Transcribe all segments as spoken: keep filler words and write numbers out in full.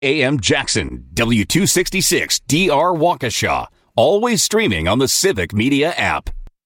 A M Jackson, W two sixty-six D R Waukesha. Always streaming on the Civic Media app.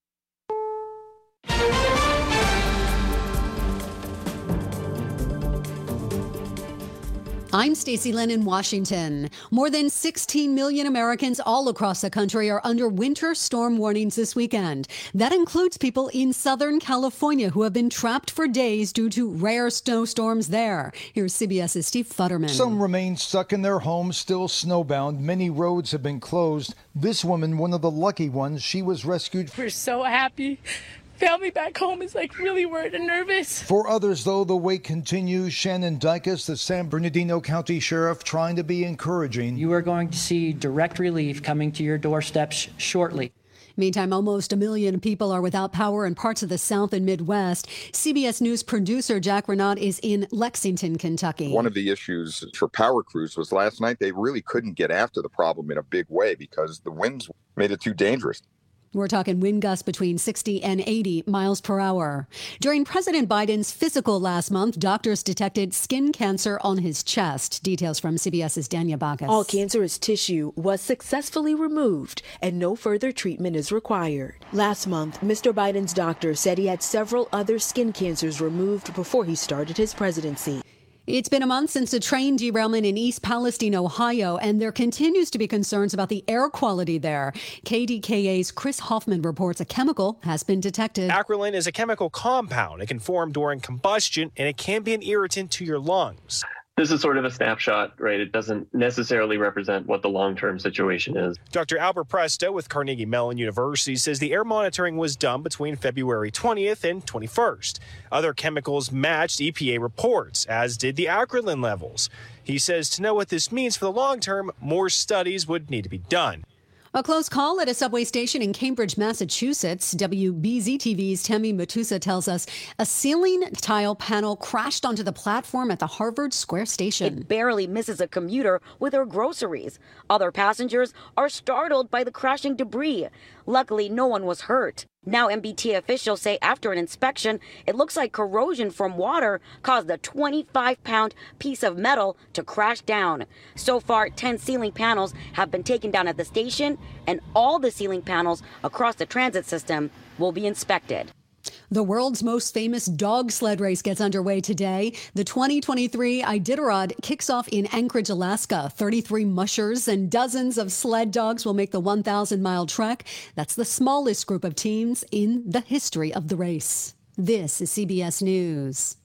I'm Stacey Lynn in Washington. More than sixteen million Americans all across the country are under winter storm warnings this weekend. That includes people in Southern California who have been trapped for days due to rare snowstorms there. Here's CBS's Steve Futterman. Some remain stuck in their homes, still snowbound. Many roads have been closed. This woman, one of the lucky ones, she was rescued. We're so happy. Family back home is like really worried and nervous. For others, though, the wait continues. Shannon Dykes, the San Bernardino County Sheriff, trying to be encouraging. You are going to see direct relief coming to your doorsteps shortly. Meantime, almost a million people are without power in parts of the South and Midwest. C B S News producer Jack Renaud is in Lexington, Kentucky. One of the issues for power crews was last night they really couldn't get after the problem in a big way because the winds made it too dangerous. We're talking wind gusts between sixty and eighty miles per hour. During President Biden's physical last month, doctors detected skin cancer on his chest. Details from CBS's Danya Bacchus. All cancerous tissue was successfully removed and no further treatment is required. Last month, Mister Biden's doctor said he had several other skin cancers removed before he started his presidency. It's been a month since a train derailment in East Palestine, Ohio, and there continues to be concerns about the air quality there. K D K A's Chris Hoffman reports a chemical has been detected. Acrolein is a chemical compound. It can form during combustion, and it can be an irritant to your lungs. This is sort of a snapshot, right? It doesn't necessarily represent what the long-term situation is. Doctor Albert Presto with Carnegie Mellon University says the air monitoring was done between February twentieth and twenty-first. Other chemicals matched E P A reports, as did the acrolein levels. He says to know what this means for the long term, more studies would need to be done. A close call at a subway station in Cambridge, Massachusetts. W B Z T V's Temi Matusa tells us a ceiling tile panel crashed onto the platform at the Harvard Square station. It barely misses a commuter with her groceries. Other passengers are startled by the crashing debris. Luckily, no one was hurt. Now M B T officials say after an inspection, it looks like corrosion from water caused the twenty-five pound piece of metal to crash down. So far, ten ceiling panels have been taken down at the station, and all the ceiling panels across the transit system will be inspected. The world's most famous dog sled race gets underway today. The twenty twenty-three Iditarod kicks off in Anchorage, Alaska. thirty-three mushers and dozens of sled dogs will make the one thousand mile trek. That's the smallest group of teams in the history of the race. This is C B S News.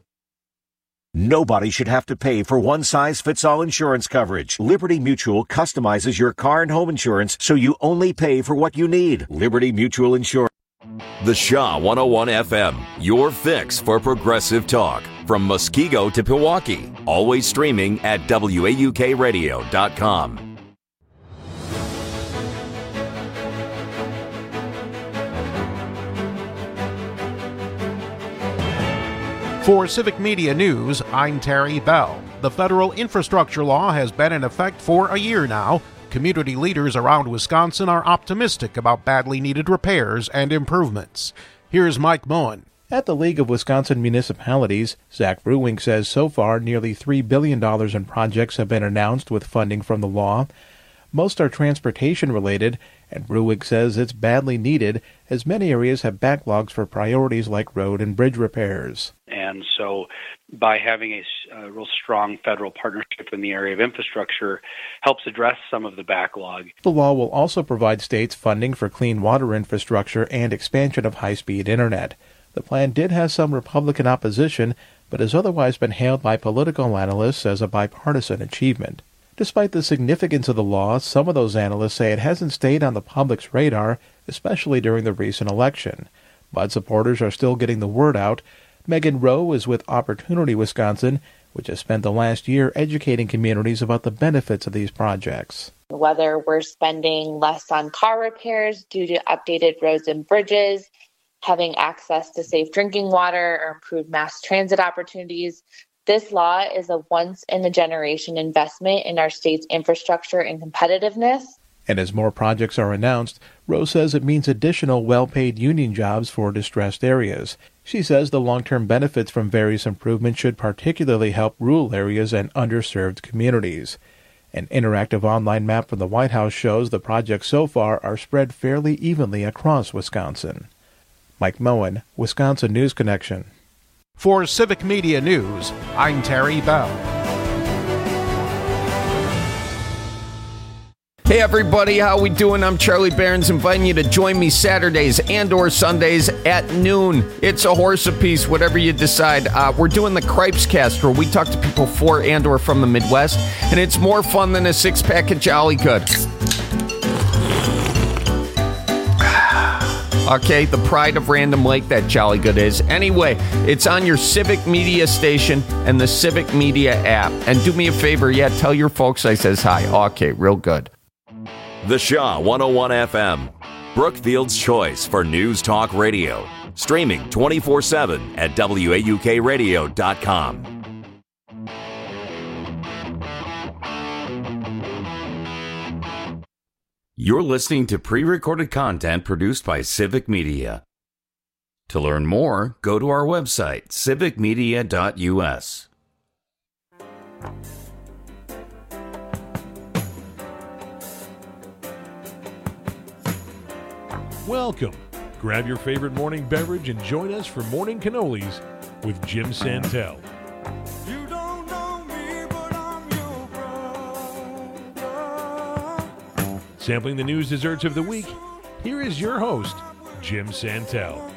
Nobody should have to pay for one-size-fits-all insurance coverage. Liberty Mutual customizes your car and home insurance so you only pay for what you need. Liberty Mutual Insurance. The Shaw one oh one F M, your fix for progressive talk. From Muskego to Pewaukee. Always streaming at W A U K radio dot com. For Civic Media News, I'm Terry Bell. The federal infrastructure law has been in effect for a year now. Community leaders around Wisconsin are optimistic about badly needed repairs and improvements. Here's Mike Moen. At the League of Wisconsin Municipalities, Zach Bruwink says so far nearly three billion dollars in projects have been announced with funding from the law. Most are transportation-related, and Bruwink says it's badly needed as many areas have backlogs for priorities like road and bridge repairs. And so by having a, a real strong federal partnership in the area of infrastructure helps address some of the backlog. The law will also provide states funding for clean water infrastructure and expansion of high-speed internet. The plan did have some Republican opposition, but has otherwise been hailed by political analysts as a bipartisan achievement. Despite the significance of the law, some of those analysts say it hasn't stayed on the public's radar, especially during the recent election. But supporters are still getting the word out. Megan Rowe is with Opportunity Wisconsin, which has spent the last year educating communities about the benefits of these projects. Whether we're spending less on car repairs due to updated roads and bridges, having access to safe drinking water, or improved mass transit opportunities, this law is a once-in-a-generation investment in our state's infrastructure and competitiveness. And as more projects are announced, Rowe says it means additional well-paid union jobs for distressed areas. She says the long-term benefits from various improvements should particularly help rural areas and underserved communities. An interactive online map from the White House shows the projects so far are spread fairly evenly across Wisconsin. Mike Moen, Wisconsin News Connection. For Civic Media News, I'm Terry Bell. Hey everybody, how we doing? I'm Charlie Behrens, inviting you to join me Saturdays and or Sundays at noon. It's a horse apiece, whatever you decide. Uh, we're doing the Cripes Cast, where we talk to people for and or from the Midwest, and it's more fun than a six-pack of Jolly Good. Okay, the pride of Random Lake, that Jolly Good is. Anyway, it's on your Civic Media station and the Civic Media app. And do me a favor, yeah, tell your folks I says hi. Okay, real good. The Shaw one oh one F M, Brookfield's choice for news talk radio. Streaming twenty-four seven at W A U K radio dot com. You're listening to pre-recorded content produced by Civic Media. To learn more, go to our website, civic media dot U S. Welcome. Grab your favorite morning beverage and join us for Morning Cannolis with Jim Santel. You don't know me, but I'm your brother. Sampling the news desserts of the week, here is your host, Jim Santel.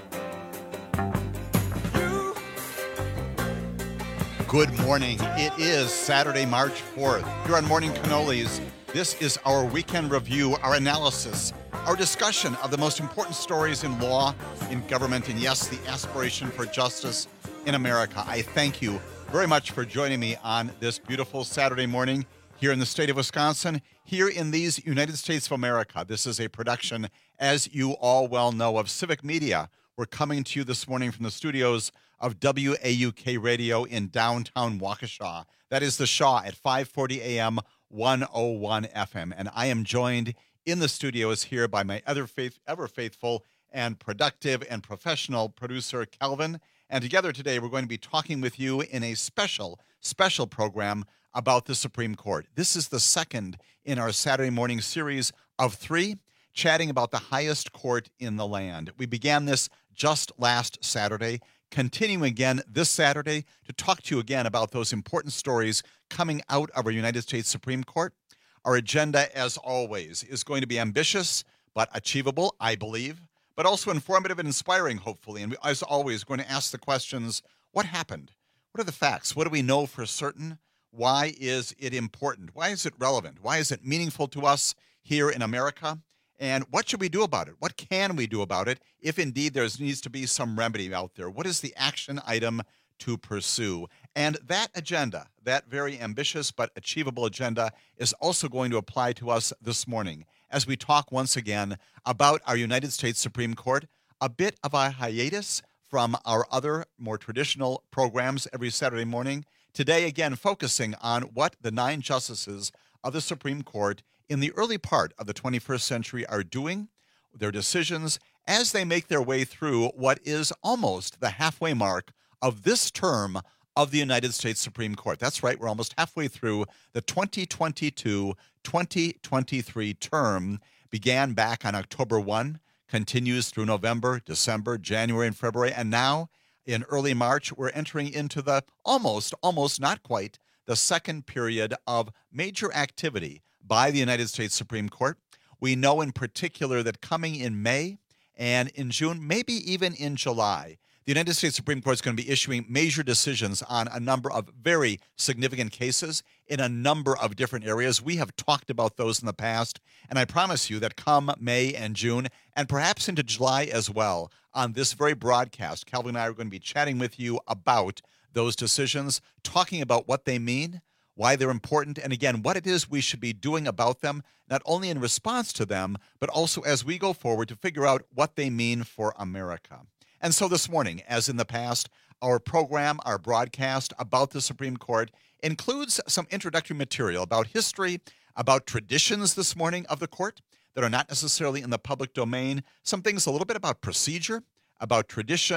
Good morning. It is Saturday, March fourth. Here on Morning Cannolis, this is our weekend review, our analysis, our discussion of the most important stories in law, in government, and yes, the aspiration for justice in America. I thank you very much for joining me on this beautiful Saturday morning here in the state of Wisconsin, here in these United States of America. This is a production, as you all well know, of Civic Media. We're coming to you this morning from the studios of W A U K Radio in downtown Waukesha. That is the Shaw at five forty a.m., one oh one F M. And I am joined in the studios here by my other faith, ever faithful and productive and professional producer, Calvin. And together today, we're going to be talking with you in a special, special program about the Supreme Court. This is the second in our Saturday morning series of three, chatting about the highest court in the land. We began this just last Saturday, continuing again this Saturday to talk to you again about those important stories coming out of our United States Supreme Court. Our agenda, as always, is going to be ambitious but achievable, I believe, but also informative and inspiring, hopefully. And as always, going to ask the questions, what happened? What are the facts? What do we know for certain? Why is it important? Why is it relevant? Why is it meaningful to us here in America? And what should we do about it? What can we do about it if indeed there needs to be some remedy out there? What is the action item to pursue? And that agenda, that very ambitious but achievable agenda, is also going to apply to us this morning as we talk once again about our United States Supreme Court, a bit of a hiatus from our other more traditional programs every Saturday morning. Today, again, focusing on what the nine justices of the Supreme Court in the early part of the twenty-first century are doing, their decisions, as they make their way through what is almost the halfway mark of this term of the United States Supreme Court. That's right, we're almost halfway through the twenty twenty-two twenty twenty-three term. Began back on October first, continues through November, December, January, and February, and now in early March, we're entering into the almost, almost not quite, the second period of major activity by the United States Supreme Court. We know in particular that coming in May and in June, maybe even in July, the United States Supreme Court is going to be issuing major decisions on a number of very significant cases in a number of different areas. We have talked about those in the past, and I promise you that come May and June, and perhaps into July as well, on this very broadcast, Calvin and I are going to be chatting with you about those decisions, talking about what they mean, why they're important, and again, what it is we should be doing about them, not only in response to them, but also as we go forward to figure out what they mean for America. And so this morning, as in the past, our program, our broadcast about the Supreme Court includes some introductory material about history, about traditions this morning of the court that are not necessarily in the public domain, some things a little bit about procedure, about tradition,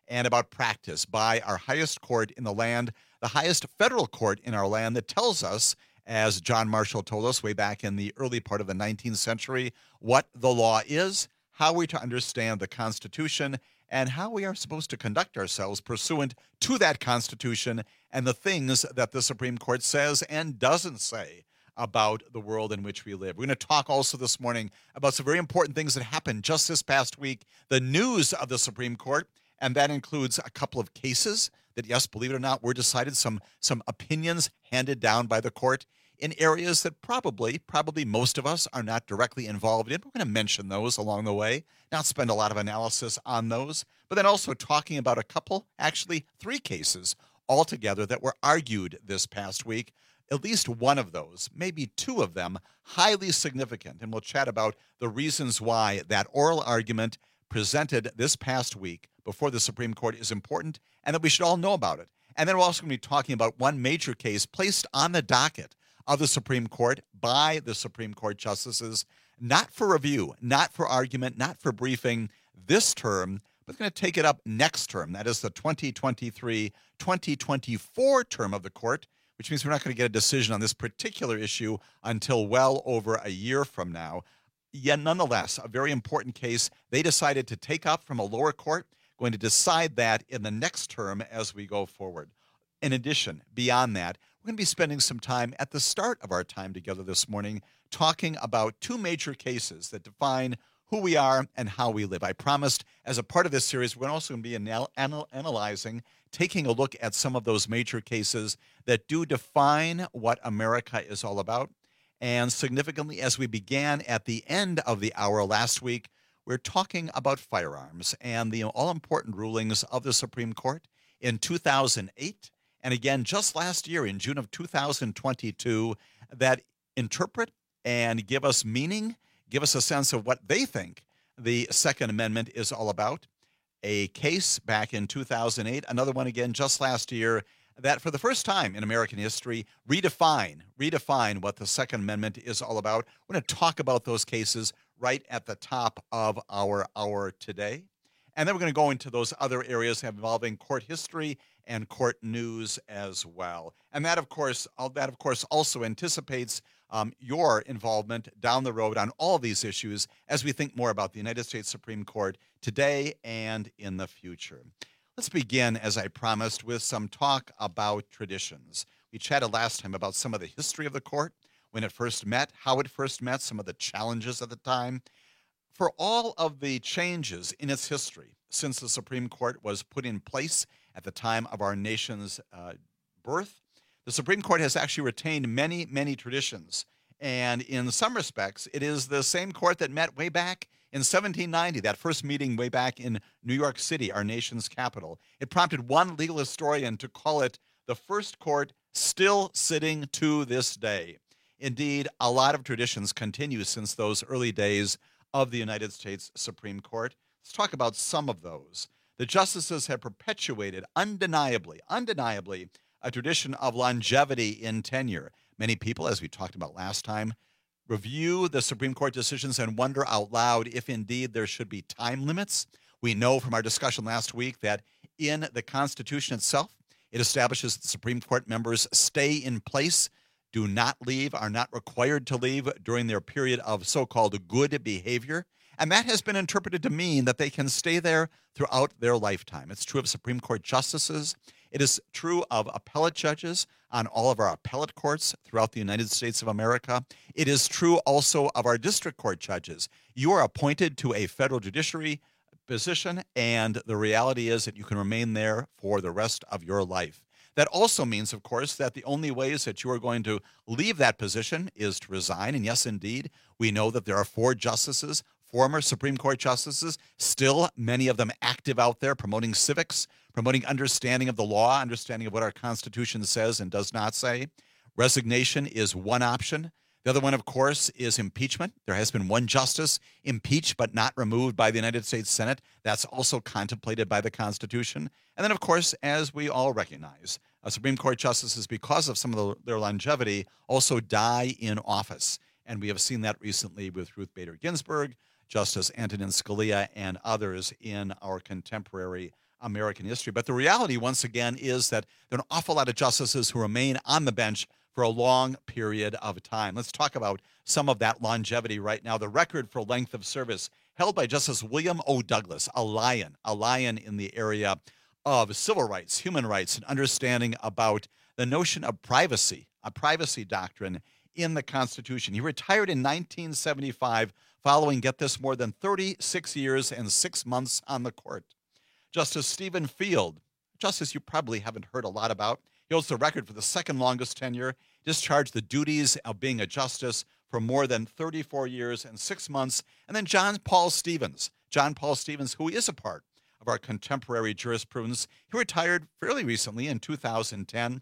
and about practice by our highest court in the land, the highest federal court in our land that tells us, as John Marshall told us way back in the early part of the nineteenth century, what the law is, how we to understand the Constitution, and how we are supposed to conduct ourselves pursuant to that Constitution and the things that the Supreme Court says and doesn't say about the world in which we live. We're going to talk also this morning about some very important things that happened just this past week, the news of the Supreme Court, and that includes a couple of cases that, yes, believe it or not, were decided, some, some opinions handed down by the court in areas that probably, probably most of us are not directly involved in. We're going to mention those along the way, not spend a lot of analysis on those, but then also talking about a couple, actually three cases altogether that were argued this past week. At least one of those, maybe two of them, highly significant. And we'll chat about the reasons why that oral argument presented this past week before the Supreme Court is important and that we should all know about it. And then we're also going to be talking about one major case placed on the docket of the Supreme Court by the Supreme Court justices, not for review, not for argument, not for briefing this term, but going to take it up next term. That is the twenty twenty-three twenty twenty-four term of the court, which means we're not going to get a decision on this particular issue until well over a year from now. Yet nonetheless, a very important case they decided to take up from a lower court, going to decide that in the next term as we go forward. In addition, beyond that, we're going to be spending some time at the start of our time together this morning talking about two major cases that define who we are and how we live. I promised as a part of this series, we're also going to be anal- anal- analyzing, taking a look at some of those major cases that do define what America is all about. And significantly, as we began at the end of the hour last week, we're talking about firearms and the all-important rulings of the Supreme Court in two thousand eight, and again just last year in June of two thousand twenty-two, that interpret and give us meaning, give us a sense of what they think the Second Amendment is all about. A case back in two thousand eight, another one again just last year, that for the first time in American history redefine, redefine what the Second Amendment is all about. We're going to talk about those cases right at the top of our hour today. And then we're going to go into those other areas involving court history and court news as well. And that, of course, all that, of course, also anticipates um, your involvement down the road on all these issues as we think more about the United States Supreme Court today and in the future. Let's begin, as I promised, with some talk about traditions. We chatted last time about some of the history of the court, when it first met, how it first met, some of the challenges at the time. For all of the changes in its history since the Supreme Court was put in place at the time of our nation's uh, birth, the Supreme Court has actually retained many, many traditions. And in some respects, it is the same court that met way back in seventeen ninety, that first meeting way back in New York City, our nation's capital. It prompted one legal historian to call it the first court still sitting to this day. Indeed, a lot of traditions continue since those early days of the United States Supreme Court. Let's talk about some of those. The justices have perpetuated undeniably, undeniably, a tradition of longevity in tenure. Many people, as we talked about last time, review the Supreme Court decisions and wonder out loud if indeed there should be time limits. We know from our discussion last week that in the Constitution itself, it establishes that the Supreme Court members stay in place, do not leave, are not required to leave during their period of so-called good behavior. And that has been interpreted to mean that they can stay there throughout their lifetime. It's true of Supreme Court justices. It is true of appellate judges on all of our appellate courts throughout the United States of America. It is true also of our district court judges. You are appointed to a federal judiciary position, and the reality is that you can remain there for the rest of your life. That also means, of course, that the only ways that you are going to leave that position is to resign. And yes, indeed, we know that there are four justices, former Supreme Court justices, still many of them active out there promoting civics, promoting understanding of the law, understanding of what our Constitution says and does not say. Resignation is one option. The other one, of course, is impeachment. There has been one justice impeached but not removed by the United States Senate. That's also contemplated by the Constitution. And then, of course, as we all recognize, uh, Supreme Court justices, because of some of the, their longevity, also die in office. And we have seen that recently with Ruth Bader Ginsburg, Justice Antonin Scalia, and others in our contemporary American history. But the reality, once again, is that there are an awful lot of justices who remain on the bench for a long period of time. Let's talk about some of that longevity right now. The record for length of service held by Justice William O. Douglas, a lion, a lion in the area of civil rights, human rights, and understanding about the notion of privacy, a privacy doctrine in the Constitution. He retired in nineteen seventy-five following, get this, more than thirty-six years and six months on the court. Justice Stephen Field, justice you probably haven't heard a lot about. He holds the record for the second longest tenure, discharged the duties of being a justice for more than thirty-four years and six months. And then John Paul Stevens, John Paul Stevens, who is a part of our contemporary jurisprudence. He retired fairly recently in two thousand ten.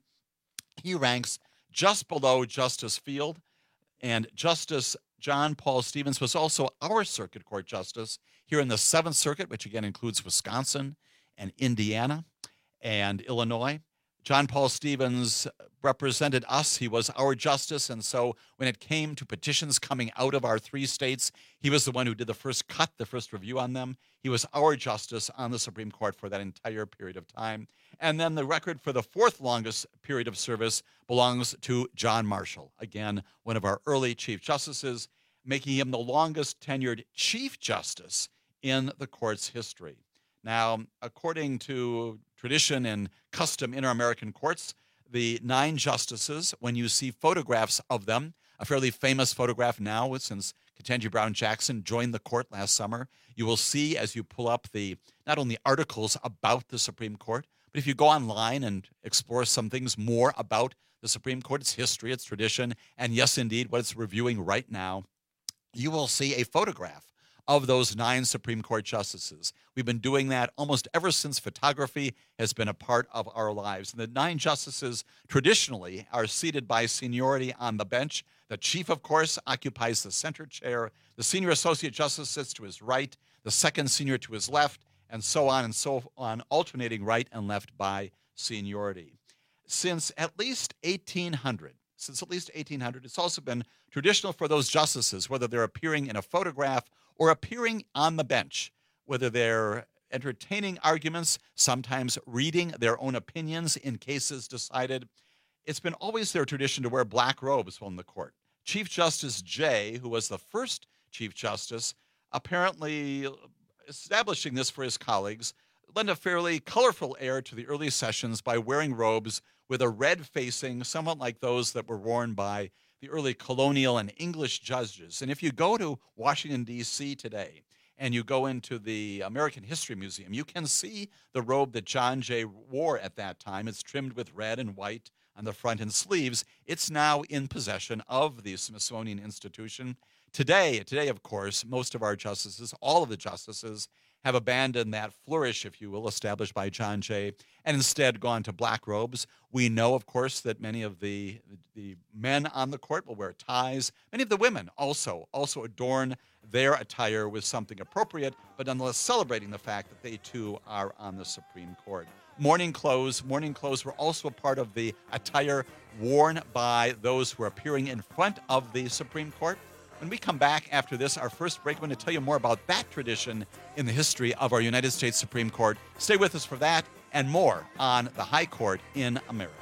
He ranks just below Justice Field, and Justice John Paul Stevens was also our circuit court justice here in the Seventh Circuit, which again includes Wisconsin and Indiana and Illinois. John Paul Stevens represented us. He was our justice, and so when it came to petitions coming out of our three states, he was the one who did the first cut, the first review on them. He was our justice on the Supreme Court for that entire period of time. And then the record for the fourth longest period of service belongs to John Marshall, again, one of our early Chief Justices, making him the longest tenured Chief Justice in the court's history. Now, according to tradition and custom in our American courts, the nine justices, when you see photographs of them, a fairly famous photograph now since Ketanji Brown Jackson joined the court last summer, you will see as you pull up the not only articles about the Supreme Court, but if you go online and explore some things more about the Supreme Court, its history, its tradition, and yes, indeed, what it's reviewing right now, you will see a photograph of those nine Supreme Court justices. We've been doing that almost ever since photography has been a part of our lives. And the nine justices traditionally are seated by seniority on the bench. The chief, of course, occupies the center chair. The senior associate justice sits to his right, the second senior to his left, and so on and so on, alternating right and left by seniority. Since at least eighteen hundred, since at least eighteen hundred, it's also been traditional for those justices, whether they're appearing in a photograph or appearing on the bench, whether they're entertaining arguments, sometimes reading their own opinions in cases decided. It's been always their tradition to wear black robes on the court. Chief Justice Jay, who was the first Chief Justice, apparently establishing this for his colleagues, lent a fairly colorful air to the early sessions by wearing robes with a red facing, somewhat like those that were worn by the early colonial and English judges. And if you go to Washington, D C today, and you go into the American History Museum, you can see the robe that John Jay wore at that time. It's trimmed with red and white on the front and sleeves. It's now in possession of the Smithsonian Institution. Today, today, of course, most of our justices, all of the justices, have abandoned that flourish, if you will, established by John Jay, and instead gone to black robes. We know, of course, that many of the, the men on the court will wear ties. Many of the women also, also adorn their attire with something appropriate, but nonetheless celebrating the fact that they, too, are on the Supreme Court. Morning clothes, morning clothes were also a part of the attire worn by those who are appearing in front of the Supreme Court. When we come back after this, our first break, we're going to tell you more about that tradition in the history of our United States Supreme Court. Stay with us for that and more on the High Court in America.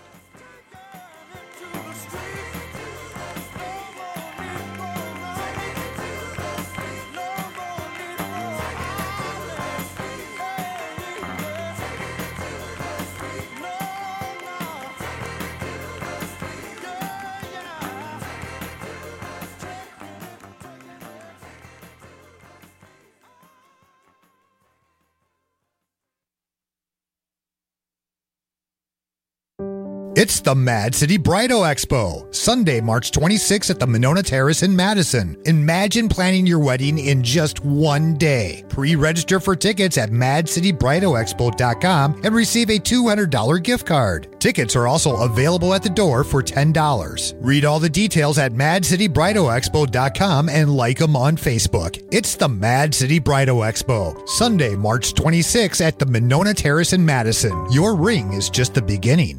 It's the Mad City Bridal Expo, Sunday, March twenty-sixth at the Monona Terrace in Madison. Imagine planning your wedding in just one day. Pre-register for tickets at mad city bridal expo dot com and receive a two hundred dollars gift card. Tickets are also available at the door for ten dollars. Read all the details at mad city bridal expo dot com and like them on Facebook. It's the Mad City Bridal Expo, Sunday, March twenty-sixth at the Monona Terrace in Madison. Your ring is just the beginning.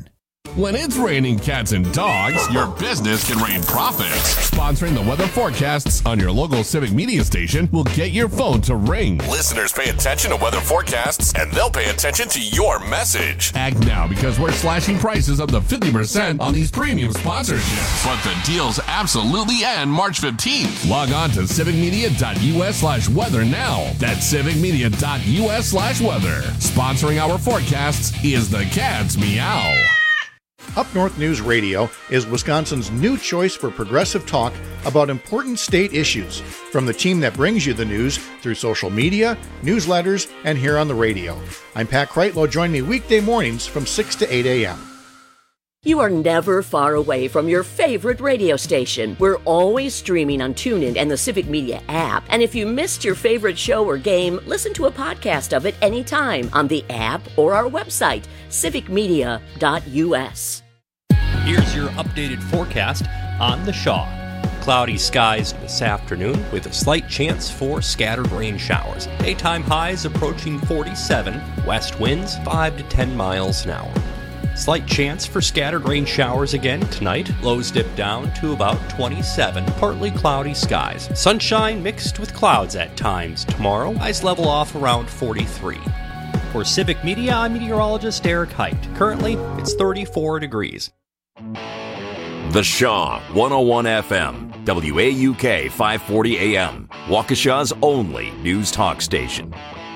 When it's raining cats and dogs, your business can rain profits. Sponsoring the weather forecasts on your local Civic Media station will get your phone to ring. Listeners pay attention to weather forecasts, and they'll pay attention to your message. Act now because we're slashing prices up to fifty percent on these premium sponsorships. But the deals absolutely end March fifteenth. Log on to civicmedia.us slash weather now. That's civicmedia.us slash weather. Sponsoring our forecasts is the Cat's Meow. Up North News Radio is Wisconsin's new choice for progressive talk about important state issues, from the team that brings you the news through social media, newsletters, and here on the radio. I'm Pat Kreitlow. Join me weekday mornings from six to eight a.m. You are never far away from your favorite radio station. We're always streaming on TuneIn and the Civic Media app. And if you missed your favorite show or game, listen to a podcast of it anytime on the app or our website, civic media dot u s. Here's your updated forecast on the Shaw. Cloudy skies this afternoon with a slight chance for scattered rain showers. Daytime highs approaching forty-seven, west winds five to ten miles an hour. Slight chance for scattered rain showers again tonight. Lows dip down to about twenty-seven. Partly cloudy skies. Sunshine mixed with clouds at times tomorrow. Highs level off around forty-three. For Civic Media, I'm meteorologist Eric Height. Currently, it's thirty-four degrees. The Shaw one oh one F M, W A U K five forty A M, Waukesha's only news talk station.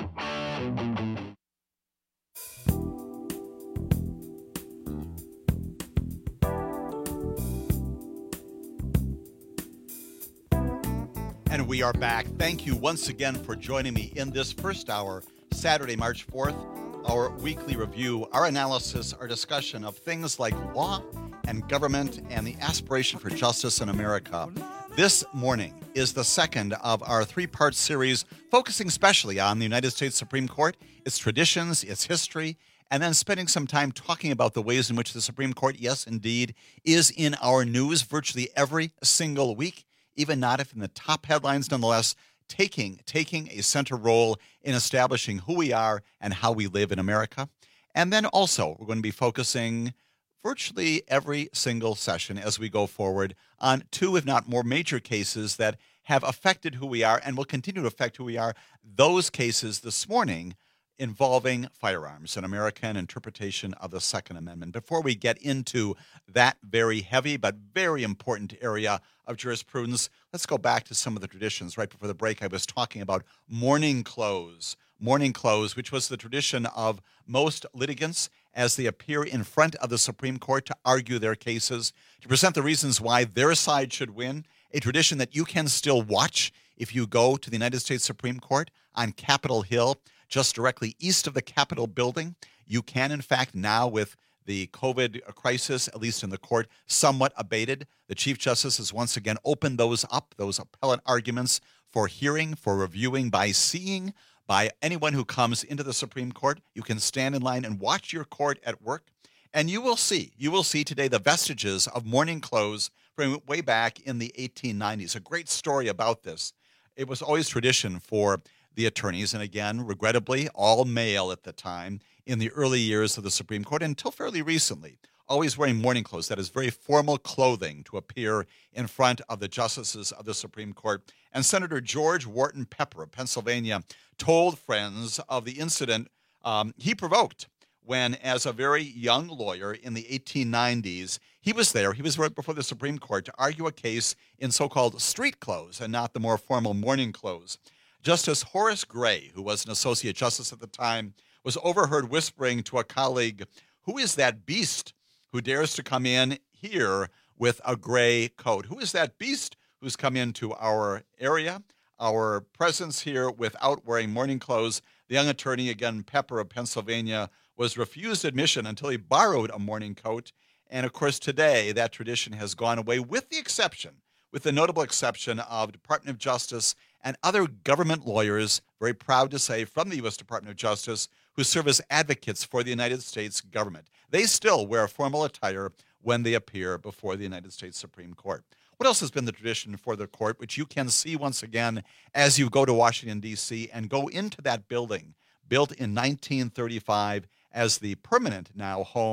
And we are back. Thank you once again for joining me in this first hour, Saturday, March fourth, our weekly review, our analysis, our discussion of things like law and government and the aspiration for justice in America. This morning is the second of our three-part series focusing specially on the United States Supreme Court, its traditions, its history, and then spending some time talking about the ways in which the Supreme Court, yes, indeed, is in our news virtually every single week, even not if in the top headlines, nonetheless, taking, taking a center role in establishing who we are and how we live in America. And then also, we're going to be focusing virtually every single session as we go forward on two, if not more, major cases that have affected who we are and will continue to affect who we are. Those cases this morning involving firearms, an American interpretation of the Second Amendment. Before we get into that very heavy but very important area of jurisprudence, let's go back to some of the traditions. Right before the break, I was talking about morning close. Morning close, which was the tradition of most litigants as they appear in front of the Supreme Court to argue their cases, to present the reasons why their side should win, a tradition that you can still watch if you go to the United States Supreme Court on Capitol Hill, just directly east of the Capitol building. You can, in fact, now with the COVID crisis, at least in the court, somewhat abated, the Chief Justice has once again opened those up, those appellate arguments for hearing, for reviewing, by seeing, by anyone who comes into the Supreme Court. You can stand in line and watch your court at work, and you will see, you will see today the vestiges of morning close from way back in the eighteen nineties. A great story about this. It was always tradition for the attorneys, and again, regrettably, all male at the time, in the early years of the Supreme Court until fairly recently, always wearing morning clothes. That is very formal clothing to appear in front of the justices of the Supreme Court. And Senator George Wharton Pepper of Pennsylvania told friends of the incident um, he provoked when, as a very young lawyer in the eighteen nineties, he was there, he was right before the Supreme Court to argue a case in so-called street clothes and not the more formal morning clothes. Justice Horace Gray, who was an associate justice at the time, was overheard whispering to a colleague, "Who is that beast who dares to come in here with a gray coat? Who is that beast who's come into our area, our presence here without wearing morning clothes?" The young attorney, again, Pepper of Pennsylvania, was refused admission until he borrowed a morning coat. And of course, today, that tradition has gone away, with the exception, with the notable exception of Department of Justice and other government lawyers, very proud to say, from the U S Department of Justice, who serve as advocates for the United States government. They still wear formal attire when they appear before the United States Supreme Court. What else has been the tradition for the court, which you can see once again as you go to Washington, D C, and go into that building, built in nineteen thirty-five as the permanent now home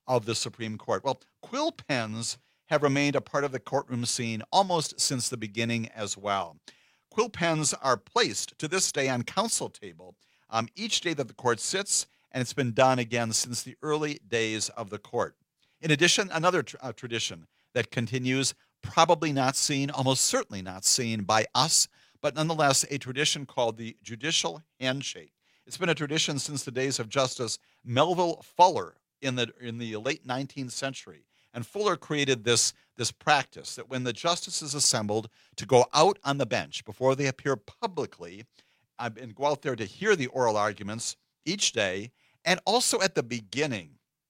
of the Supreme Court. Well, quill pens have remained a part of the courtroom scene almost since the beginning as well. Quill pens are placed to this day on counsel table um, each day that the court sits, and it's been done again since the early days of the court. In addition, another tr- uh, tradition that continues, probably not seen, almost certainly not seen by us, but nonetheless a tradition called the judicial handshake. It's been a tradition since the days of Justice Melville Fuller in the in the late nineteenth century. And Fuller created this, this practice that when the justices assembled to go out on the bench before they appear publicly uh, and go out there to hear the oral arguments each day, and also at the beginning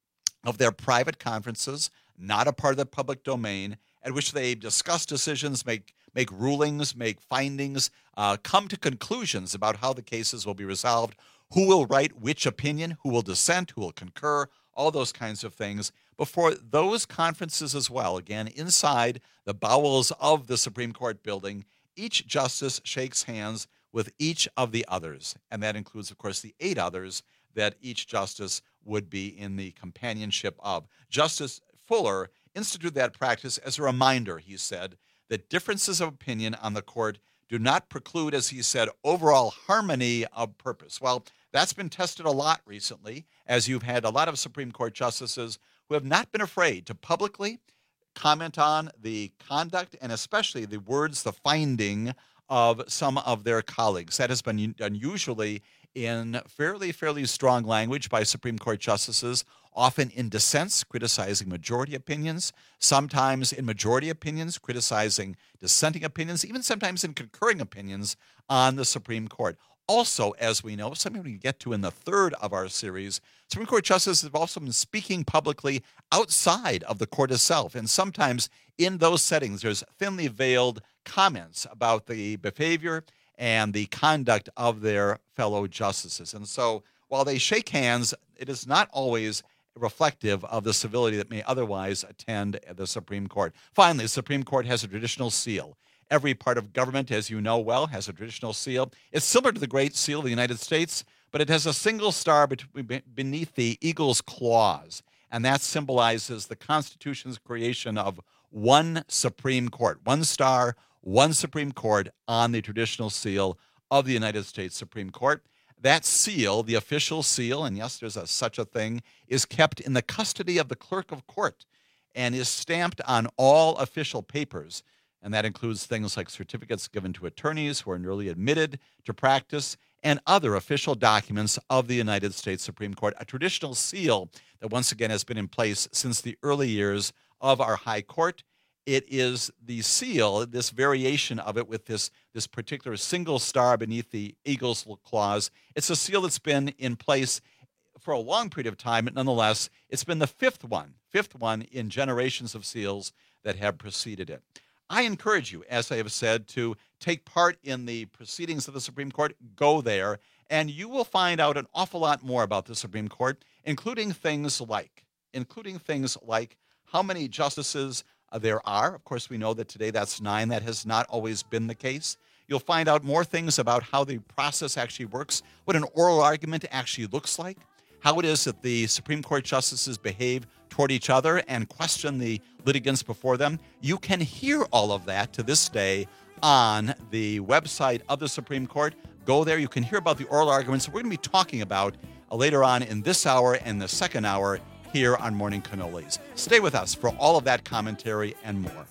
of their private conferences, not a part of the public domain, at which they discuss decisions, make make rulings, make findings, uh, come to conclusions about how the cases will be resolved, who will write which opinion, who will dissent, who will concur, all those kinds of things. Before those conferences as well, again, inside the bowels of the Supreme Court building, each justice shakes hands with each of the others. And that includes, of course, the eight others that each justice would be in the companionship of. Justice Fuller instituted that practice as a reminder, he said, that differences of opinion on the court do not preclude, as he said, overall harmony of purpose. Well, that's been tested a lot recently, as you've had a lot of Supreme Court justices who have not been afraid to publicly comment on the conduct and especially the words, the finding of some of their colleagues. That has been done usually in fairly, fairly strong language by Supreme Court justices, often in dissents, criticizing majority opinions, sometimes in majority opinions, criticizing dissenting opinions, even sometimes in concurring opinions on the Supreme Court. Also, as we know, something we can get to in the third of our series, Supreme Court justices have also been speaking publicly outside of the court itself. And sometimes in those settings, there's thinly veiled comments about the behavior and the conduct of their fellow justices. And so while they shake hands, it is not always reflective of the civility that may otherwise attend the Supreme Court. Finally, the Supreme Court has a traditional seal. Every part of government, as you know well, has a traditional seal. It's similar to the Great Seal of the United States, but it has a single star beneath the eagle's claws, and that symbolizes the Constitution's creation of one Supreme Court, one star, one Supreme Court on the traditional seal of the United States Supreme Court. That seal, the official seal, and yes, there's a, such a thing, is kept in the custody of the clerk of court and is stamped on all official papers. And that includes things like certificates given to attorneys who are newly admitted to practice and other official documents of the United States Supreme Court, a traditional seal that once again has been in place since the early years of our high court. It is the seal, this variation of it with this, this particular single star beneath the eagle's claws. It's a seal that's been in place for a long period of time, but nonetheless, it's been the fifth one, fifth one in generations of seals that have preceded it. I encourage you, as I have said, to take part in the proceedings of the Supreme Court. Go there, and you will find out an awful lot more about the Supreme Court, including things like, including things like how many justices uh, there are. Of course, we know that today that's nine. That has not always been the case. You'll find out more things about how the process actually works, what an oral argument actually looks like, how it is that the Supreme Court justices behave toward each other and question the litigants before them. You can hear all of that to this day on the website of the Supreme Court. Go there. You can hear about the oral arguments we're going to be talking about uh, later on in this hour and the second hour here on Morning Cannolis. Stay with us for all of that commentary and more.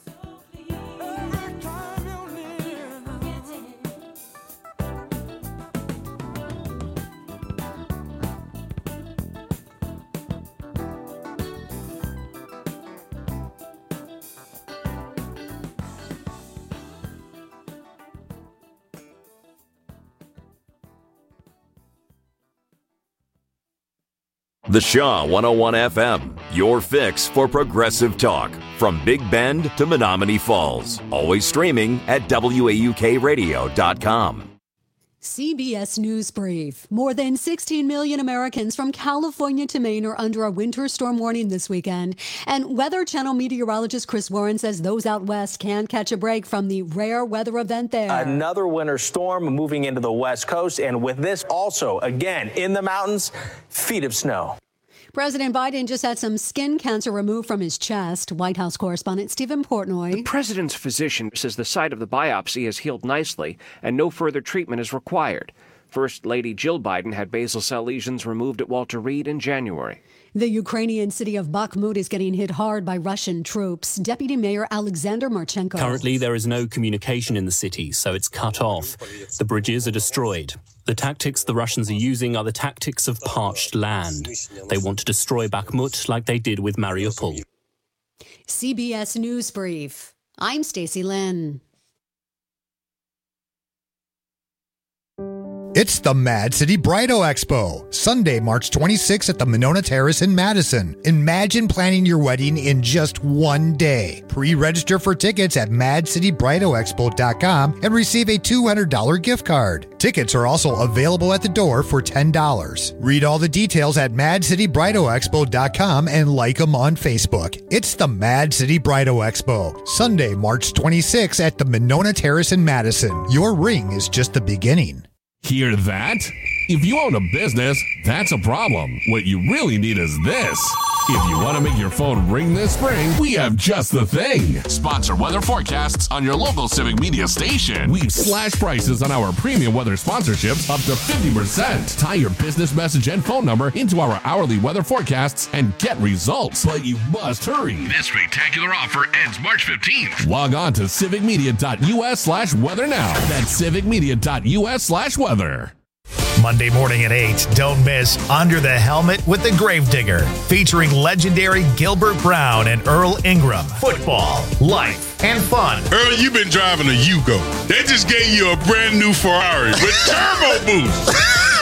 The Shaw one oh one F M, your fix for progressive talk. From Big Bend to Menominee Falls. Always streaming at W A U K radio dot com. C B S News Brief. More than sixteen million Americans from California to Maine are under a winter storm warning this weekend. And Weather Channel meteorologist Chris Warren says those out west can't catch a break from the rare weather event there. Another winter storm moving into the west coast. And with this also, again, in the mountains, feet of snow. President Biden just had some skin cancer removed from his chest. White House correspondent Stephen Portnoy. The president's physician says the site of the biopsy has healed nicely and no further treatment is required. First Lady Jill Biden had basal cell lesions removed at Walter Reed in January. The Ukrainian city of Bakhmut is getting hit hard by Russian troops. Deputy Mayor Alexander Marchenko. Currently, there is no communication in the city, so it's cut off. The bridges are destroyed. The tactics the Russians are using are the tactics of parched land. They want to destroy Bakhmut like they did with Mariupol. C B S News Brief. I'm Stacey Lynn. It's the Mad City Brighto Expo, Sunday, March twenty-sixth at the Monona Terrace in Madison. Imagine planning your wedding in just one day. Pre-register for tickets at mad city brighto expo dot com and receive a two hundred dollars gift card. Tickets are also available at the door for ten dollars. Read all the details at mad city brighto expo dot com and like them on Facebook. It's the Mad City Brighto Expo, Sunday, March twenty-sixth at the Monona Terrace in Madison. Your ring is just the beginning. Hear that? If you own a business, that's a problem. What you really need is this. If you want to make your phone ring this spring, we have just the thing. Sponsor weather forecasts on your local Civic Media station. We've slashed prices on our premium weather sponsorships up to fifty percent. Tie your business message and phone number into our hourly weather forecasts and get results. But you must hurry. This spectacular offer ends March fifteenth. Log on to civic media dot u s slash weather now. That's civic media dot u s slash weather. Monday morning at eight, don't miss Under the Helmet with the Gravedigger, featuring legendary Gilbert Brown and Earl Ingram. Football, life, and fun. Earl, you've been driving a Yugo. They just gave you a brand new Ferrari with turbo boost.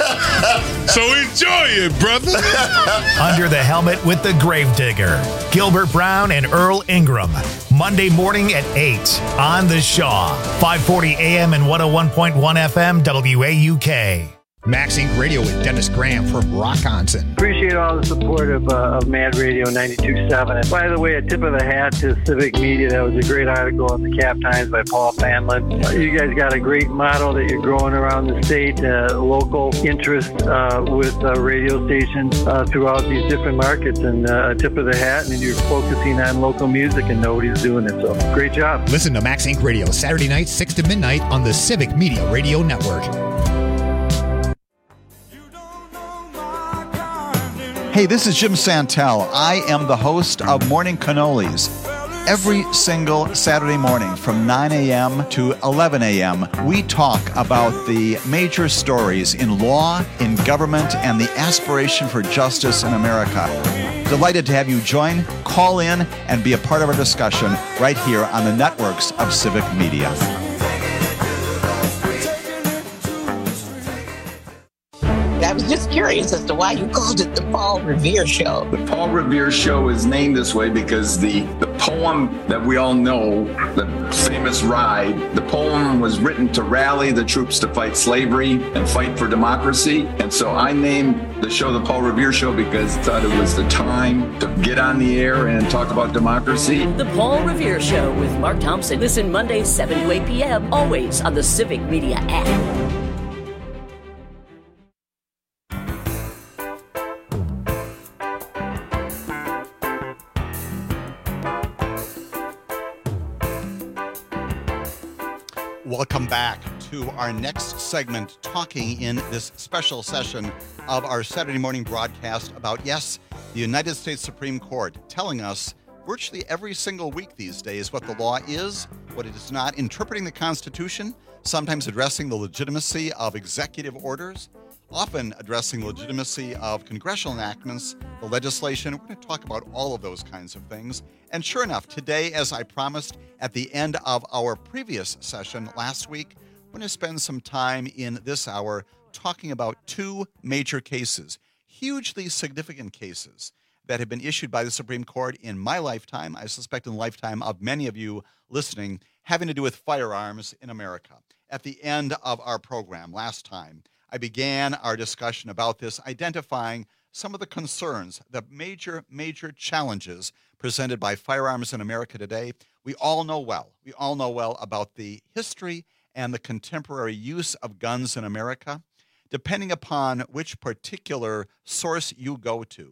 So enjoy it, brother. Under the Helmet with the Gravedigger, Gilbert Brown and Earl Ingram. Monday morning at eight on The Shaw, five forty A M and one oh one point one F M W A U K. Max Inc Radio with Dennis Graham from Rockonson. Appreciate all the support of, uh, of Mad Radio ninety-two point seven. And by the way, a tip of the hat to Civic Media. That was a great article in the Cap Times by Paul Fanlin. Uh, you guys got a great model that you're growing around the state, uh, local interest uh, with uh, radio stations uh, throughout these different markets. And uh, a tip of the hat, and you're focusing on local music, and nobody's doing it. So great job. Listen to Max Inc Radio Saturday night, six to midnight on the Civic Media Radio Network. Hey, this is Jim Santel. I am the host of Morning Cannolis. Every single Saturday morning from nine A M to eleven A M, we talk about the major stories in law, in government, and the aspiration for justice in America. Delighted to have you join, call in, and be a part of our discussion right here on the networks of Civic Media. I was just curious as to why you called it the Paul Revere Show. The Paul Revere Show is named this way because the, the poem that we all know, the famous Ride, the poem was written to rally the troops to fight slavery and fight for democracy. And so I named the show the Paul Revere Show because I thought it was the time to get on the air and talk about democracy. The Paul Revere Show with Mark Thompson. Listen Mondays, seven to eight P M, always on the Civic Media app. Welcome back to our next segment, talking in this special session of our Saturday morning broadcast about, yes, the United States Supreme Court telling us virtually every single week these days what the law is, what it is not, interpreting the Constitution, sometimes addressing the legitimacy of executive orders, often addressing the legitimacy of congressional enactments, the legislation. We're going to talk about all of those kinds of things. And sure enough, today, as I promised at the end of our previous session last week, we're going to spend some time in this hour talking about two major cases, hugely significant cases that have been issued by the Supreme Court in my lifetime, I suspect in the lifetime of many of you listening, having to do with firearms in America. At the end of our program last time, I began our discussion about this, identifying some of the concerns, the major, major challenges presented by firearms in America today. We all know well, we all know well about the history and the contemporary use of guns in America. Depending upon which particular source you go to,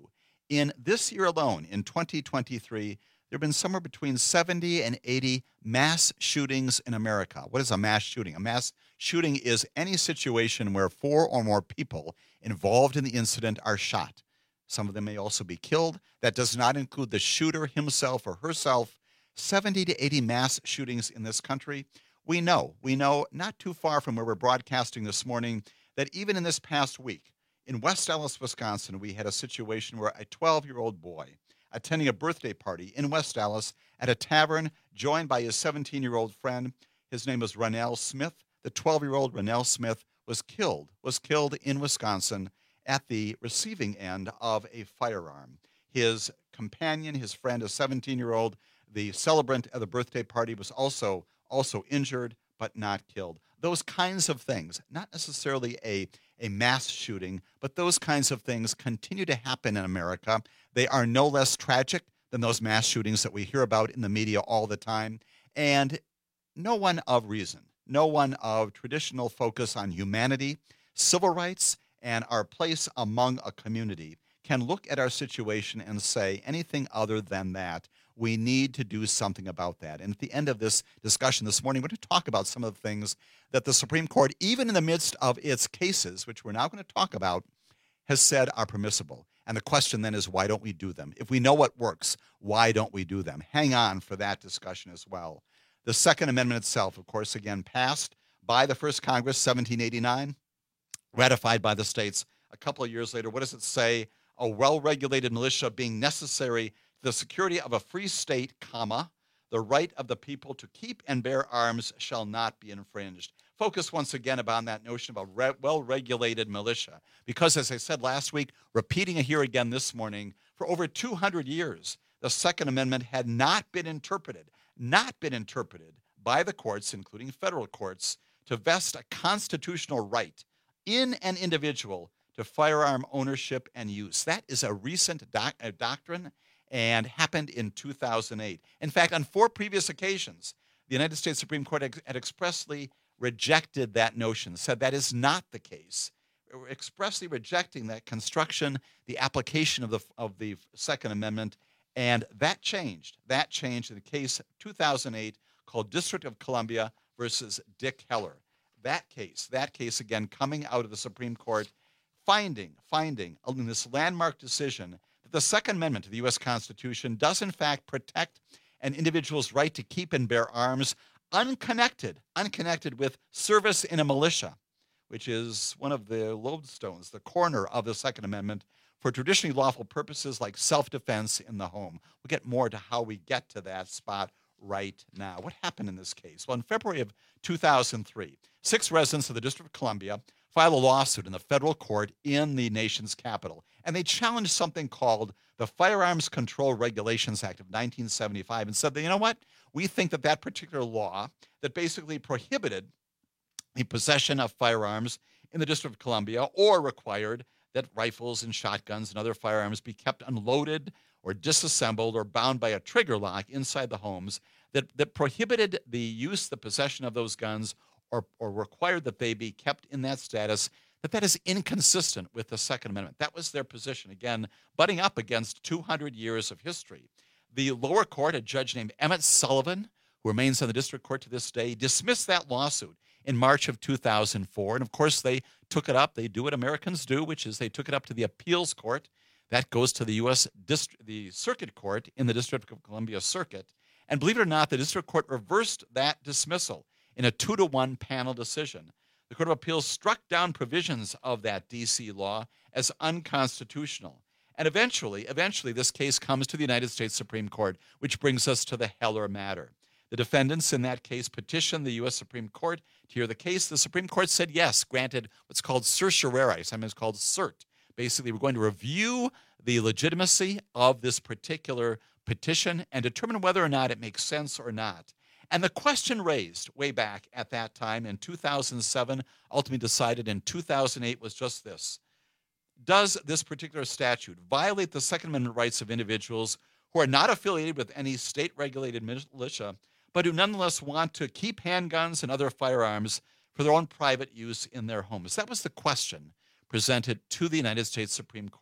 In this year alone, in twenty twenty-three, there have been somewhere between seventy and eighty mass shootings in America. What is a mass shooting? A mass shooting is any situation where four or more people involved in the incident are shot. Some of them may also be killed. That does not include the shooter himself or herself. seventy to eighty mass shootings in this country. We know, we know not too far from where we're broadcasting this morning that even in this past week, in West Allis, Wisconsin, we had a situation where a twelve-year-old boy attending a birthday party in West Allis at a tavern, joined by his seventeen-year-old friend. His name was Ronell Smith. The twelve-year-old Ronell Smith was killed, was killed in Wisconsin at the receiving end of a firearm. His companion, his friend, a seventeen-year-old, the celebrant at the birthday party, was also, also injured but not killed. Those kinds of things, not necessarily a, a mass shooting, but those kinds of things continue to happen in America. They are no less tragic than those mass shootings that we hear about in the media all the time. And no one of reason, no one of traditional focus on humanity, civil rights, and our place among a community can look at our situation and say anything other than that. We need to do something about that. And at the end of this discussion this morning, we're going to talk about some of the things that the Supreme Court, even in the midst of its cases, which we're now going to talk about, has said are permissible. And the question then is, why don't we do them? If we know what works, why don't we do them? Hang on for that discussion as well. The Second Amendment itself, of course, again, passed by the first Congress, seventeen eighty-nine, ratified by the states a couple of years later. What does it say? A well-regulated militia being necessary to the security of a free state, comma, the right of the people to keep and bear arms shall not be infringed. Focus once again upon that notion of a re- well-regulated militia. Because, as I said last week, repeating it here again this morning, for over two hundred years, the Second Amendment had not been interpreted, not been interpreted by the courts, including federal courts, to vest a constitutional right in an individual to firearm ownership and use. That is a recent doc- uh, doctrine and happened in two thousand eight. In fact, on four previous occasions, the United States Supreme Court ex- had expressly rejected that notion, said that is not the case, expressly rejecting that construction, the application of the of the Second Amendment, and that changed. That changed in the case two thousand eight called District of Columbia versus Dick Heller. That case, that case again coming out of the Supreme Court, finding, finding in this landmark decision that the Second Amendment to the U S Constitution does in fact protect an individual's right to keep and bear arms unconnected, unconnected with service in a militia, which is one of the lodestones, the corner of the Second Amendment for traditionally lawful purposes like self-defense in the home. We'll get more to how we get to that spot right now. What happened in this case? Well, in February of two thousand three, six residents of the District of Columbia filed a lawsuit in the federal court in the nation's capital, and they challenged something called the Firearms Control Regulations Act of nineteen seventy-five and said that, you know what, we think that that particular law that basically prohibited the possession of firearms in the District of Columbia or required that rifles and shotguns and other firearms be kept unloaded or disassembled or bound by a trigger lock inside the homes, that, that prohibited the use, the possession of those guns or, or required that they be kept in that status, that that is inconsistent with the Second Amendment. That was their position, again, butting up against two hundred years of history. The lower court, a judge named Emmett Sullivan, who remains on the district court to this day, dismissed that lawsuit in March of two thousand four. And of course, they took it up. They do what Americans do, which is they took it up to the appeals court. That goes to the U S Dist- the Circuit Court in the District of Columbia Circuit. And believe it or not, the district court reversed that dismissal in a two to one panel decision. The Court of Appeals struck down provisions of that D C law as unconstitutional. And eventually, eventually, this case comes to the United States Supreme Court, which brings us to the Heller matter. The defendants in that case petitioned the U S Supreme Court to hear the case. The Supreme Court said yes, granted what's called certiorari, sometimes called cert. Basically, we're going to review the legitimacy of this particular petition and determine whether or not it makes sense or not. And the question raised way back at that time in two thousand seven, ultimately decided in two thousand eight, was just this. Does this particular statute violate the Second Amendment rights of individuals who are not affiliated with any state-regulated militia, but who nonetheless want to keep handguns and other firearms for their own private use in their homes? That was the question presented to the United States Supreme Court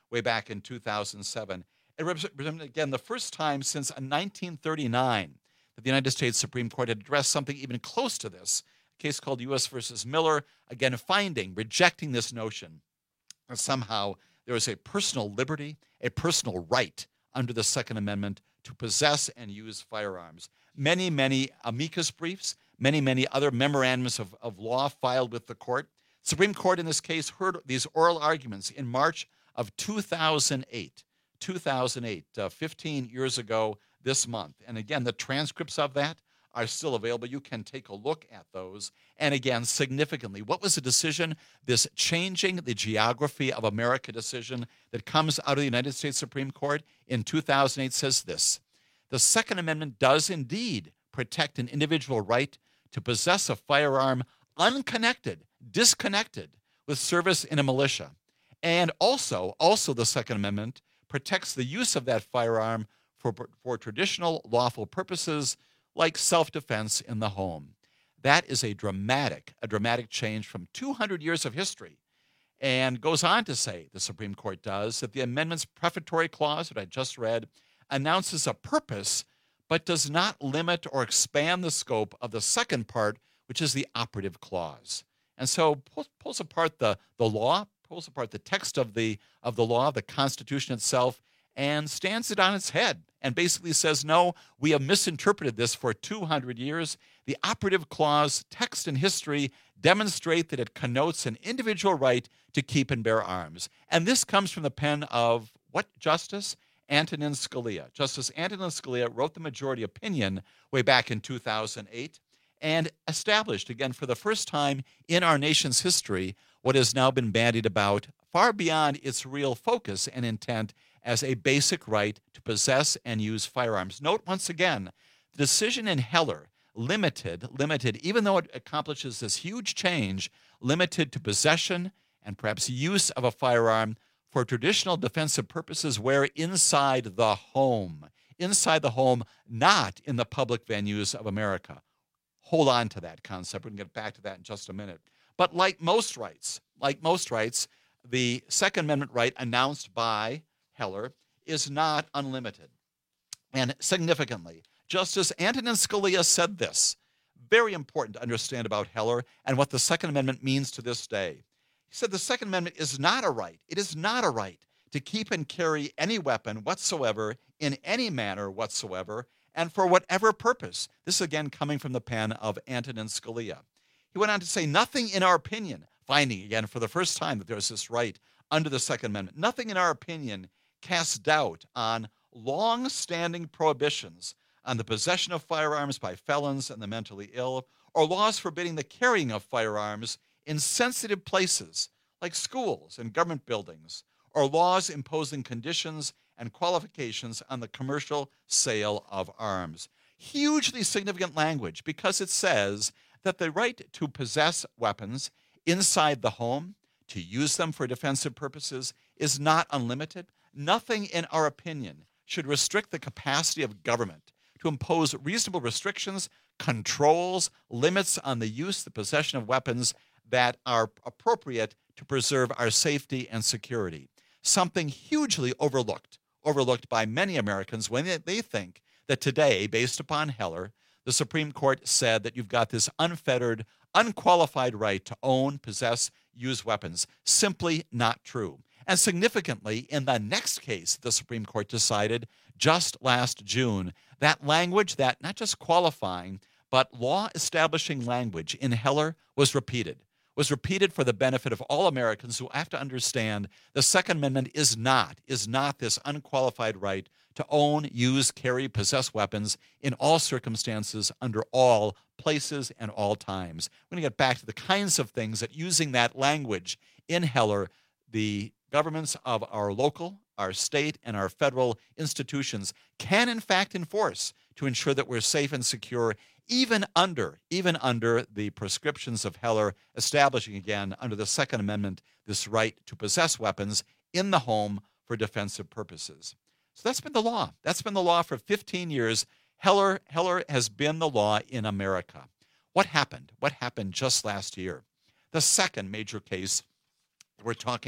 way back in two thousand seven. It represented, again, the first time since nineteen thirty-nine that the United States Supreme Court had addressed something even close to this, a case called U S versus Miller, again, finding, rejecting this notion that somehow there is a personal liberty, a personal right under the Second Amendment to possess and use firearms. Many, many amicus briefs, many, many other memorandums of, of law filed with the court. Supreme Court in this case heard these oral arguments in March of two thousand eight. two thousand eight, uh, fifteen years ago this month. And again, the transcripts of that are still available. You can take a look at those. And again, significantly, what was the decision? This changing the geography of America decision that comes out of the United States Supreme Court in two thousand eight says this: the Second Amendment does indeed protect an individual right to possess a firearm unconnected, disconnected with service in a militia. And also, also the Second Amendment protects the use of that firearm for, for traditional lawful purposes like self-defense in the home. That is a dramatic, a dramatic change from two hundred years of history, and goes on to say, the Supreme Court does, that the amendment's prefatory clause that I just read announces a purpose, but does not limit or expand the scope of the second part, which is the operative clause. And so pulls, pulls apart the, the law, pulls apart the text of the of the law, the Constitution itself, and stands it on its head and basically says, no, we have misinterpreted this for two hundred years. The operative clause, text and history demonstrate that it connotes an individual right to keep and bear arms. And this comes from the pen of what justice? Antonin Scalia. Justice Antonin Scalia wrote the majority opinion way back in two thousand eight and established, again, for the first time in our nation's history, what has now been bandied about far beyond its real focus and intent as a basic right to possess and use firearms. Note once again, the decision in Heller limited, limited, even though it accomplishes this huge change, limited to possession and perhaps use of a firearm for traditional defensive purposes where inside the home, inside the home, not in the public venues of America. Hold on to that concept. We can get back to that in just a minute. But like most rights, like most rights, the Second Amendment right announced by Heller is not unlimited. And significantly, Justice Antonin Scalia said this, very important to understand about Heller and what the Second Amendment means to this day. He said the Second Amendment is not a right. It is not a right to keep and carry any weapon whatsoever in any manner whatsoever and for whatever purpose. This again coming from the pen of Antonin Scalia. He went on to say nothing in our opinion, finding again for the first time that there's this right under the Second Amendment, nothing in our opinion casts doubt on long-standing prohibitions on the possession of firearms by felons and the mentally ill, or laws forbidding the carrying of firearms in sensitive places like schools and government buildings, or laws imposing conditions and qualifications on the commercial sale of arms. Hugely significant language because it says that the right to possess weapons inside the home, to use them for defensive purposes, is not unlimited. Nothing in our opinion should restrict the capacity of government to impose reasonable restrictions, controls, limits on the use, the possession of weapons that are appropriate to preserve our safety and security. Something hugely overlooked, overlooked by many Americans when they think that today, based upon Heller, the Supreme Court said that you've got this unfettered, unqualified right to own, possess, use weapons. Simply not true. And significantly, in the next case the Supreme Court decided just last June, that language, that not just qualifying, but law-establishing language in Heller was repeated, was repeated for the benefit of all Americans who have to understand the Second Amendment is not, is not this unqualified right to own, use, carry, possess weapons in all circumstances, under all places, and all times. We're going to get back to the kinds of things that using that language in Heller, the governments of our local, our state, and our federal institutions can in fact enforce to ensure that we're safe and secure even under, even under the prescriptions of Heller, establishing again under the Second Amendment this right to possess weapons in the home for defensive purposes. So that's been the law. That's been the law for fifteen years. Heller, Heller has been the law in America. What happened? What happened just last year? The second major case we're talking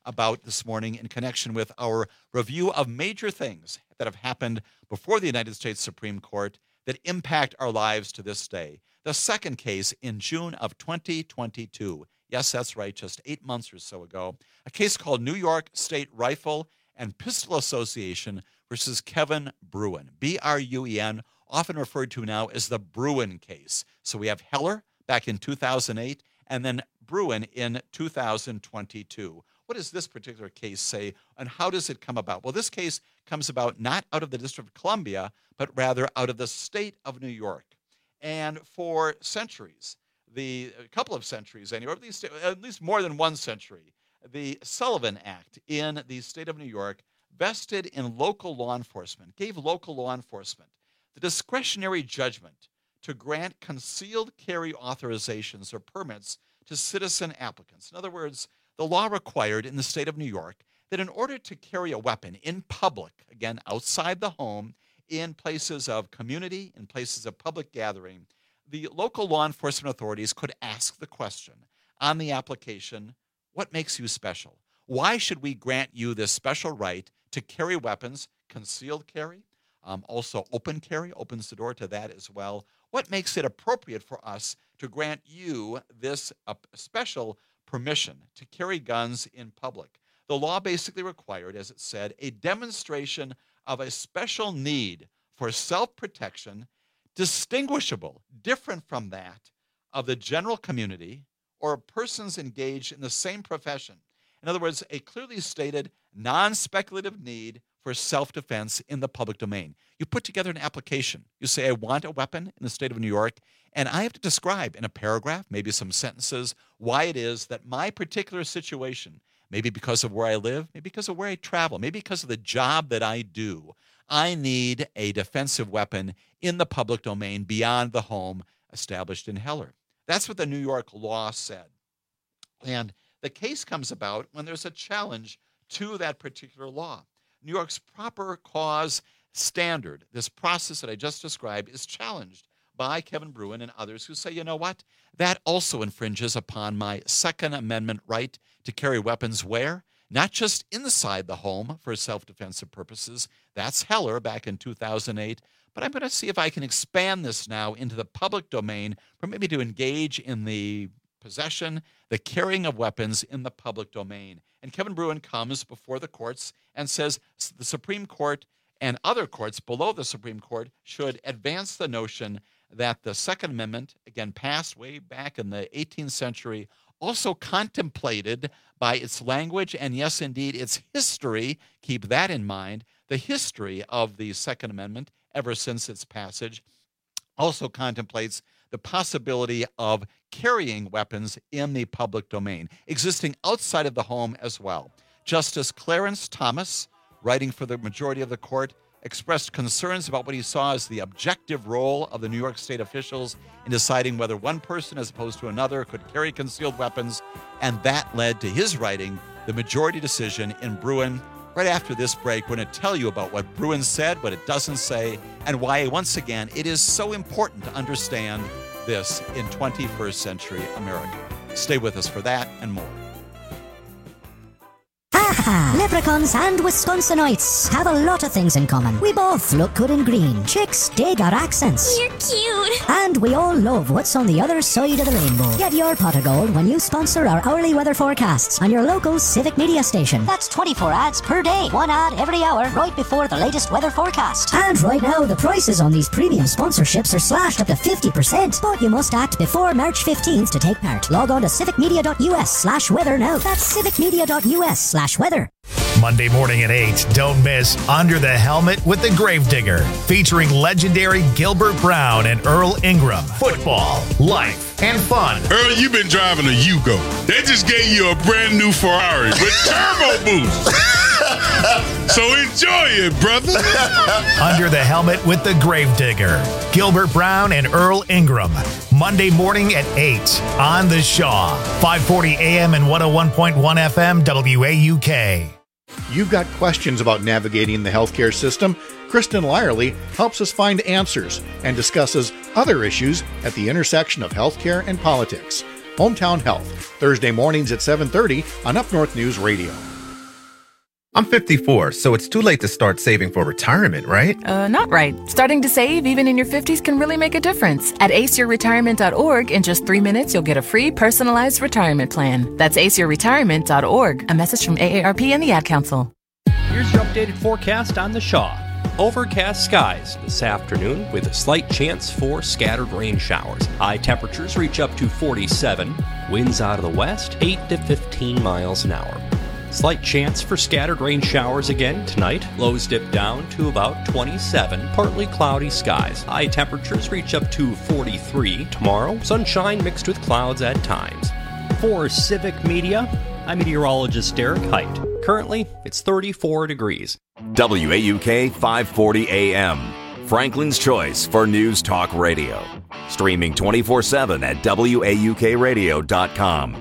about this morning in connection with our review of major things that have happened before the United States Supreme Court that impact our lives to this day. The second case in June of twenty twenty-two. Yes, that's right, just eight months or so ago. A case called New York State Rifle and Pistol Association versus Kevin Bruen. B R U E N, often referred to now as the Bruen case. So we have Heller back in two thousand eight and then Bruen in two thousand twenty-two. What does this particular case say, and how does it come about? Well, this case comes about not out of the District of Columbia, but rather out of the state of New York. And for centuries, the a couple of centuries anyway, or at least, at least more than one century, the Sullivan Act in the state of New York vested in local law enforcement, gave local law enforcement the discretionary judgment to grant concealed carry authorizations or permits to citizen applicants. In other words, the law required in the state of New York that in order to carry a weapon in public, again, outside the home, in places of community, in places of public gathering, the local law enforcement authorities could ask the question on the application, what makes you special? Why should we grant you this special right to carry weapons, concealed carry, um, also open carry, opens the door to that as well. What makes it appropriate for us to grant you this uh, special permission to carry guns in public? The law basically required, as it said, a demonstration of a special need for self-protection, distinguishable, different from that of the general community or persons engaged in the same profession. In other words, a clearly stated, non-speculative need for self-defense in the public domain. You put together an application. You say, I want a weapon in the state of New York, and I have to describe in a paragraph, maybe some sentences, why it is that my particular situation, maybe because of where I live, maybe because of where I travel, maybe because of the job that I do, I need a defensive weapon in the public domain beyond the home established in Heller. That's what the New York law said. And the case comes about when there's a challenge to that particular law. New York's proper cause standard, this process that I just described, is challenged by Kevin Bruen and others who say, you know what, that also infringes upon my Second Amendment right to carry weapons where? Not just inside the home for self-defensive purposes. That's Heller back in two thousand eight. But I'm going to see if I can expand this now into the public domain for maybe to engage in the possession, the carrying of weapons in the public domain. And Kevin Bruen comes before the courts and says the Supreme Court and other courts below the Supreme Court should advance the notion that the Second Amendment, again passed way back in the eighteenth century, also contemplated by its language and, yes, indeed, its history, keep that in mind, the history of the Second Amendment ever since its passage, also contemplates the possibility of carrying weapons in the public domain, existing outside of the home as well. Justice Clarence Thomas, writing for the majority of the court, expressed concerns about what he saw as the objective role of the New York State officials in deciding whether one person as opposed to another could carry concealed weapons, and that led to his writing the majority decision in Bruen. Right after this break, we're going to tell you about what Bruen said, what it doesn't say, and why, once again, it is so important to understand this in twenty-first century America. Stay with us for that and more. Aha! Leprechauns and Wisconsinites have a lot of things in common. We both look good in green. Chicks dig our accents. You're cute. And we all love what's on the other side of the rainbow. Get your pot of gold when you sponsor our hourly weather forecasts on your local Civic Media station. That's twenty-four ads per day. One ad every hour right before the latest weather forecast. And right now, the prices on these premium sponsorships are slashed up to fifty percent. But you must act before March fifteenth to take part. Log on to civicmedia.us slash weather now. That's civicmedia.us slash weather. Monday morning at eight, don't miss Under the Helmet with the Gravedigger, featuring legendary Gilbert Brown and Earl Ingram. Football, life, and fun. Earl, you've been driving a Yugo. They just gave you a brand new Ferrari with turbo boost. So enjoy it, brother. Under the Helmet with the Gravedigger, Gilbert Brown and Earl Ingram. Monday morning at eight on The Shaw, five forty a.m. and one oh one point one F M W A U K. You've got questions about navigating the healthcare system? Kristen Lyerly helps us find answers and discusses other issues at the intersection of healthcare and politics. Hometown Health, Thursday mornings at seven thirty on Up North News Radio. I'm fifty-four, so it's too late to start saving for retirement, right? Uh, not right. Starting to save even in your fifties can really make a difference. At ace your retirement dot org, in just three minutes, you'll get a free personalized retirement plan. That's ace your retirement dot org. A message from A A R P and the Ad Council. Here's your updated forecast on the Shaw. Overcast skies this afternoon with a slight chance for scattered rain showers. High temperatures reach up to forty-seven. Winds out of the west, eight to fifteen miles an hour. Slight chance for scattered rain showers again tonight. Lows dip down to about twenty-seven. Partly cloudy skies. High temperatures reach up to forty-three. Tomorrow, sunshine mixed with clouds at times. For Civic Media, I'm meteorologist Derek Height. Currently, it's thirty-four degrees. W A U K five forty A M, Franklin's choice for news talk radio. Streaming twenty-four seven at W A U K radio dot com.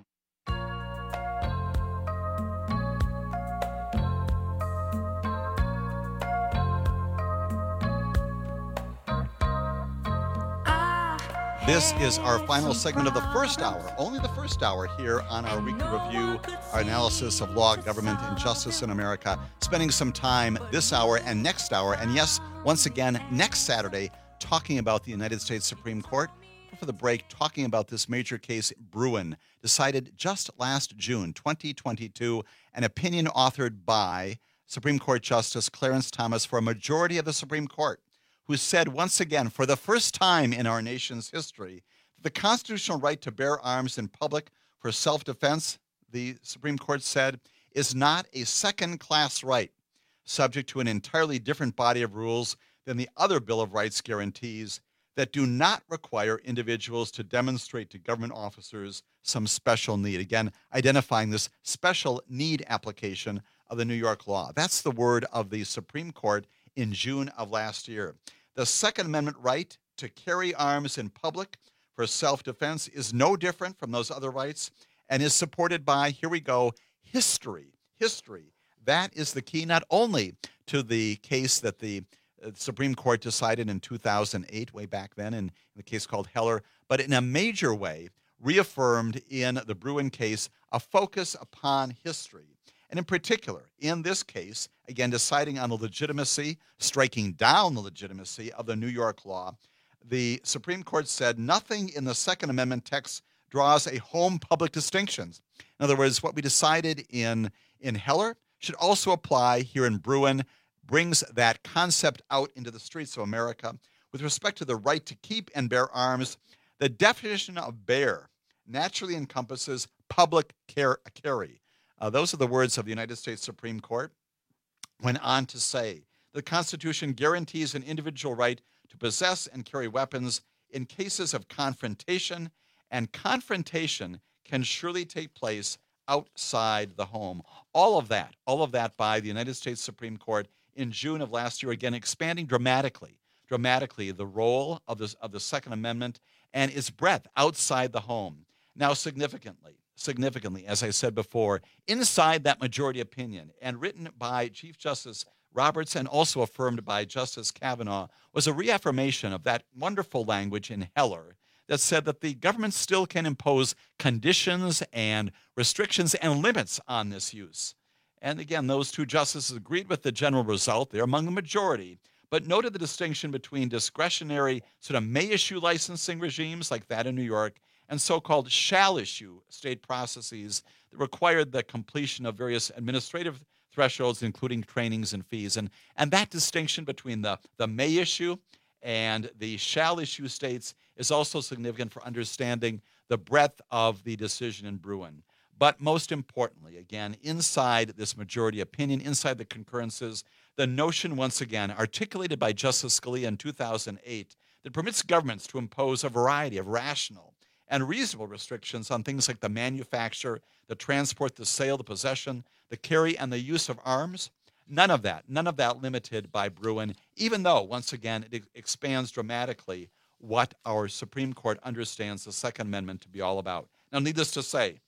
This is our final segment of the first hour, only the first hour here on our weekly review, our analysis of law, government, and justice in America, spending some time this hour and next hour, and yes, once again, next Saturday, talking about the United States Supreme Court. For the break, talking about this major case, Bruen, decided just last June, twenty twenty-two, an opinion authored by Supreme Court Justice Clarence Thomas for a majority of the Supreme Court, who said once again, for the first time in our nation's history, that the constitutional right to bear arms in public for self-defense, the Supreme Court said, is not a second-class right, subject to an entirely different body of rules than the other Bill of Rights guarantees that do not require individuals to demonstrate to government officers some special need. Again, identifying this special need application of the New York law. That's the word of the Supreme Court in June of last year. The Second Amendment right to carry arms in public for self-defense is no different from those other rights and is supported by, here we go, history. History. That is the key not only to the case that the Supreme Court decided in two thousand eight, way back then, in the case called Heller, but in a major way reaffirmed in the Bruen case a focus upon history. And in particular, in this case, again, deciding on the legitimacy, striking down the legitimacy of the New York law, the Supreme Court said nothing in the Second Amendment text draws a home public distinctions. In other words, what we decided in, in Heller should also apply here in Bruen, brings that concept out into the streets of America. With respect to the right to keep and bear arms, the definition of bear naturally encompasses public care, carry. Uh, those are the words of the United States Supreme Court. Went on to say, the Constitution guarantees an individual right to possess and carry weapons in cases of confrontation, and confrontation can surely take place outside the home. All of that, all of that by the United States Supreme Court in June of last year, again, expanding dramatically, dramatically the role of, this, of the Second Amendment and its breadth outside the home. Now, significantly, significantly, as I said before, inside that majority opinion and written by Chief Justice Roberts and also affirmed by Justice Kavanaugh was a reaffirmation of that wonderful language in Heller that said that the government still can impose conditions and restrictions and limits on this use. And again, those two justices agreed with the general result. They're among the majority, but noted the distinction between discretionary sort of may-issue licensing regimes like that in New York and so-called shall-issue state processes that required the completion of various administrative thresholds, including trainings and fees. And, and that distinction between the, the may-issue and the shall-issue states is also significant for understanding the breadth of the decision in Bruen. But most importantly, again, inside this majority opinion, inside the concurrences, the notion, once again, articulated by Justice Scalia in two thousand eight, that permits governments to impose a variety of rational and reasonable restrictions on things like the manufacture, the transport, the sale, the possession, the carry, and the use of arms. None of that, none of that limited by Bruen, even though, once again, it expands dramatically what our Supreme Court understands the Second Amendment to be all about. Now, needless to say,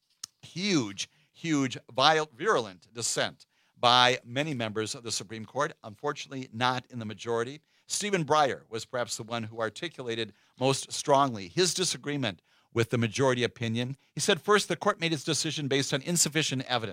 huge, huge, violent, virulent dissent by many members of the Supreme Court, unfortunately not in the majority. Stephen Breyer was perhaps the one who articulated most strongly his disagreement with the majority opinion. He said, first, the court made its decision based on insufficient evidence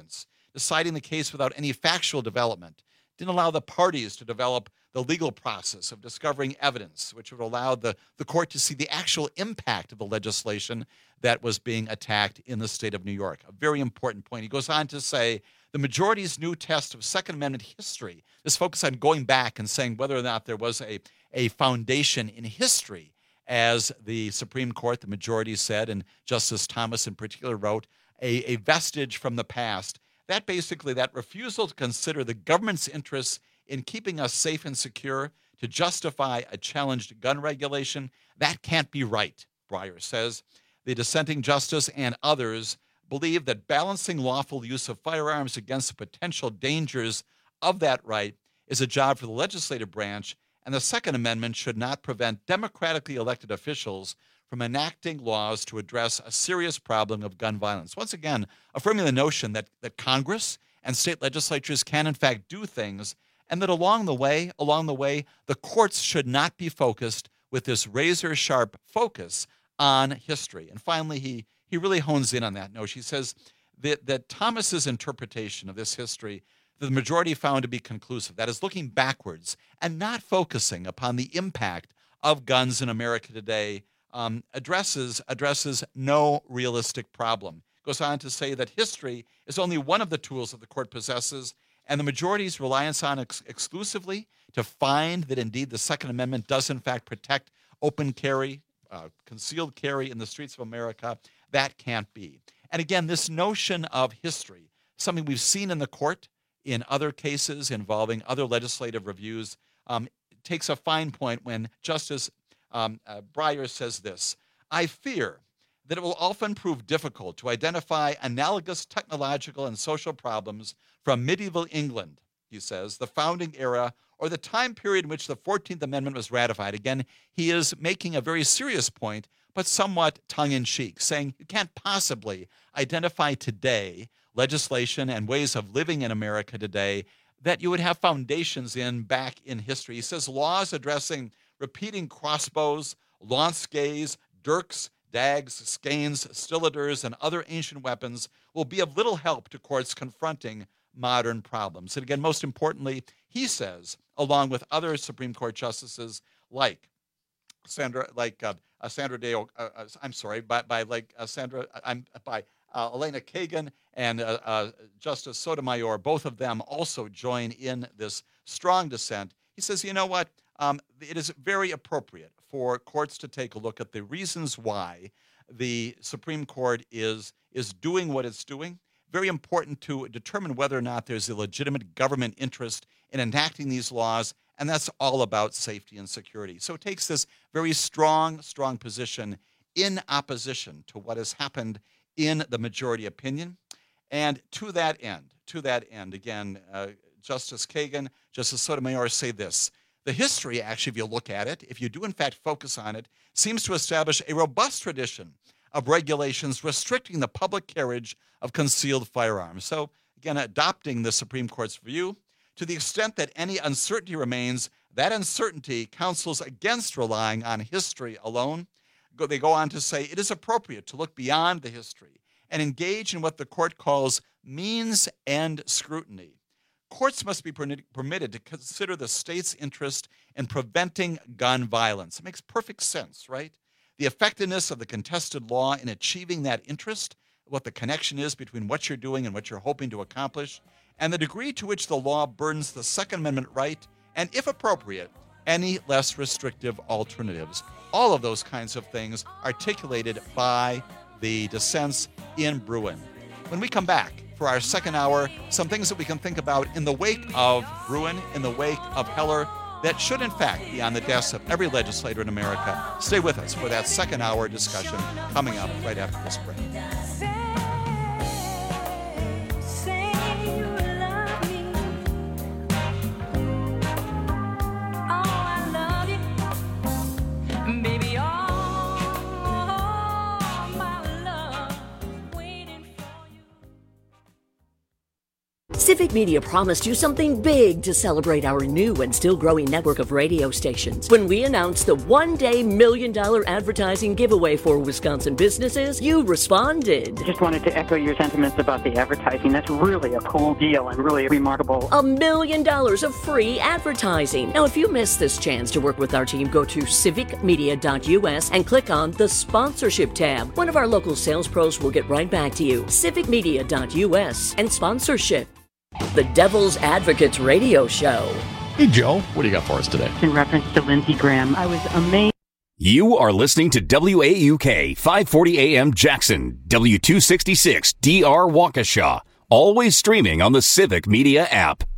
deciding the case without any factual development, didn't allow the parties to develop the legal process of discovering evidence, which would allow the, the court to see the actual impact of the legislation that was being attacked in the state of New York. A very important point. He goes on to say, the majority's new test of Second Amendment history, this focus on going back and saying whether or not there was a, a foundation in history, as the Supreme Court, the majority said, and Justice Thomas in particular wrote, a, a vestige from the past. That basically, that refusal to consider the government's interests in keeping us safe and secure to justify a challenged gun regulation, that can't be right, Breyer says. The dissenting justice and others believe that balancing lawful use of firearms against the potential dangers of that right is a job for the legislative branch, and the Second Amendment should not prevent democratically elected officials from enacting laws to address a serious problem of gun violence. Once again, affirming the notion that, that Congress and state legislatures can, in fact, do things, and that along the way, along the way, the courts should not be focused with this razor-sharp focus on history. And finally, he he really hones in on that notion. He says that, that Thomas's interpretation of this history, the majority found to be conclusive, that is looking backwards and not focusing upon the impact of guns in America today, um, addresses addresses no realistic problem. Goes on to say that history is only one of the tools that the court possesses, and the majority's reliance on ex- exclusively to find that indeed the Second Amendment does in fact protect open carry, uh, concealed carry in the streets of America, that can't be. And again, this notion of history, something we've seen in the court in other cases involving other legislative reviews, um, takes a fine point when Justice um, uh, Breyer says this, I fear that it will often prove difficult to identify analogous technological and social problems from medieval England, he says, the founding era, or the time period in which the fourteenth Amendment was ratified. Again, he is making a very serious point, but somewhat tongue-in-cheek, saying you can't possibly identify today legislation and ways of living in America today that you would have foundations in back in history. He says laws addressing repeating crossbows, lansquets, dirks, dags, skeins, stilladers, and other ancient weapons will be of little help to courts confronting modern problems. And again, most importantly, he says, along with other Supreme Court justices like Sandra, like uh, uh, Sandra Day, uh, uh, I'm sorry, by, by like uh, Sandra, I'm by uh, Elena Kagan and uh, uh, Justice Sotomayor, both of them also join in this strong dissent. He says, you know what? Um, it is very appropriate for courts to take a look at the reasons why the Supreme Court is is doing what it's doing. Very important to determine whether or not there's a legitimate government interest in enacting these laws, and that's all about safety and security. So it takes this very strong, strong position in opposition to what has happened in the majority opinion. And to that end, to that end, again, uh, Justice Kagan, Justice Sotomayor say this, the history, actually, if you look at it, if you do in fact focus on it, seems to establish a robust tradition of regulations restricting the public carriage of concealed firearms. So, again, adopting the Supreme Court's view, to the extent that any uncertainty remains, that uncertainty counsels against relying on history alone. They go on to say it is appropriate to look beyond the history and engage in what the court calls means and scrutiny. Courts must be permitted to consider the state's interest in preventing gun violence. It makes perfect sense, right? The effectiveness of the contested law in achieving that interest, what the connection is between what you're doing and what you're hoping to accomplish, and the degree to which the law burdens the Second Amendment right, and if appropriate, any less restrictive alternatives. All of those kinds of things articulated by the dissents in Bruen. When we come back for our second hour, some things that we can think about in the wake of Bruen, in the wake of Heller, that should in fact be on the desk of every legislator in America. Stay with us for that second hour discussion coming up right after this break. Civic Media promised you something big to celebrate our new and still growing network of radio stations. When we announced the one-day million dollar advertising giveaway for Wisconsin businesses, you responded. I just wanted to echo your sentiments about the advertising. That's really a cool deal and really remarkable. A million dollars of free advertising. Now, if you missed this chance to work with our team, go to civic media dot u s and click on the sponsorship tab. One of our local sales pros will get right back to you. civic media dot u s and sponsorship. The Devil's Advocates Radio Show. Hey, Joe. What do you got for us today? In reference to Lindsey Graham, I was amazed. You are listening to W A U K five forty A M Jackson, W two sixty-six D R Waukesha. Always streaming on the Civic Media app.